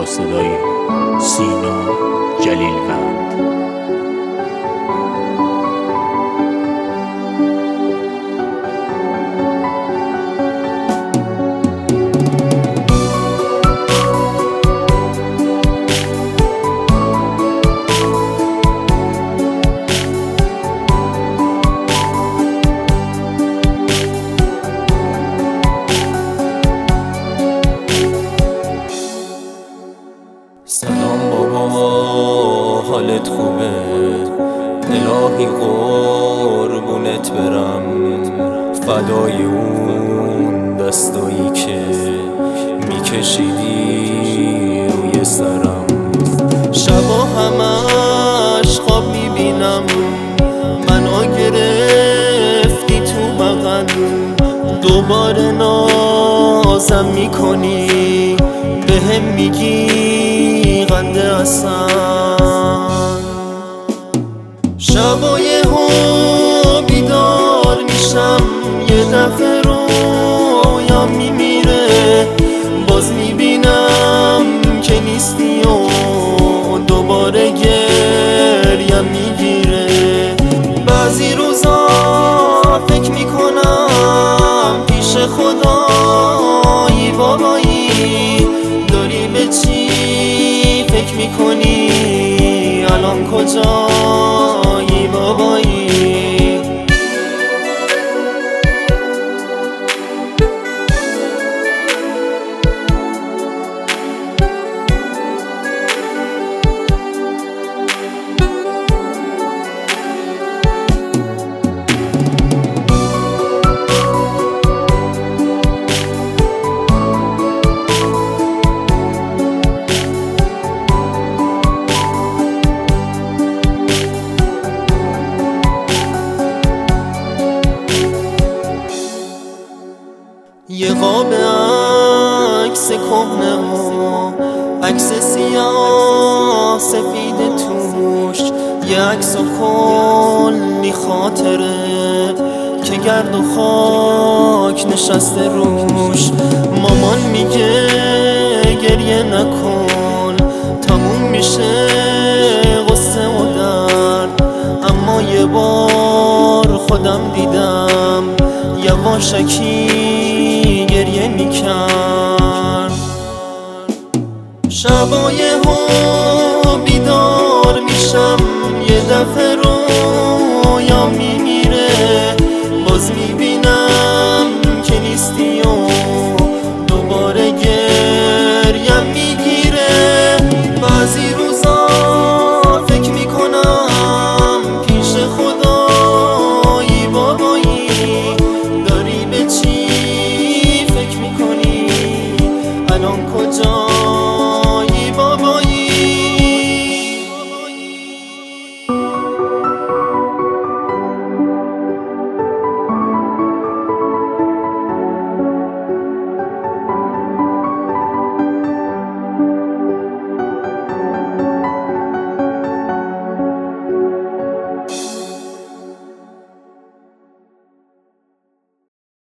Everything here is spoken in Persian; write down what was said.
صدای سینا جلیلوند. سلام بابا، حالت خوبه؟ الهی قربونت برم، فدای اون دستایی که میکشیدی روی سرم. شبا همش خواب میبینم منو گرفتی تو بغل، دوباره نازم میکنی، بهم میگی قنده اصلا. شبای ها بیدار میشم، یه دفعه رویام میمیره، باز میبینم که نیستی و دوباره گریم میگیره. بعضی روزا فکر میکنم پیش خدایی بابایی، داری به چی فکر میکنی؟ الان کجایی بابایی؟ یه قاب عکس کهنه و عکس سیاه سفید توش، یه عکس و کلی خاطره که گرد و خاک نشسته روش. مامان میگه گریه نکن، تموم میشه غصه و درد، اما یه بار خودم دیدم یواشکی گریه میکرد. شبای